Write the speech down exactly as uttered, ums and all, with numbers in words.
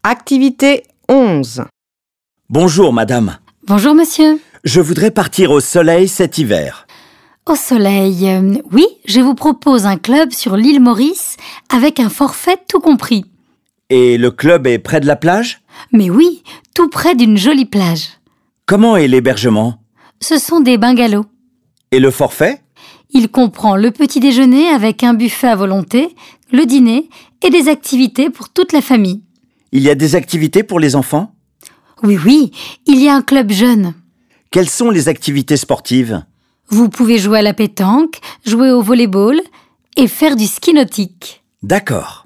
Activité onze. Bonjour madame. Bonjour monsieur. Je voudrais partir au soleil cet hiver. Au soleil, euh, oui, je vous propose un club sur l'île Maurice avec un forfait tout compris. Et le club est près de la plage? Mais oui, tout près d'une jolie plage. Comment est l'hébergement? Ce sont des bungalows. Et le forfait? Il comprend le petit déjeuner avec un buffet à volonté, le dîner et des activités pour toute la famille. Il y a des activités pour les enfants? Oui, oui, il y a un club jeune. Quelles sont les activités sportives? Vous pouvez jouer à la pétanque, jouer au volley-ball et faire du ski nautique. D'accord.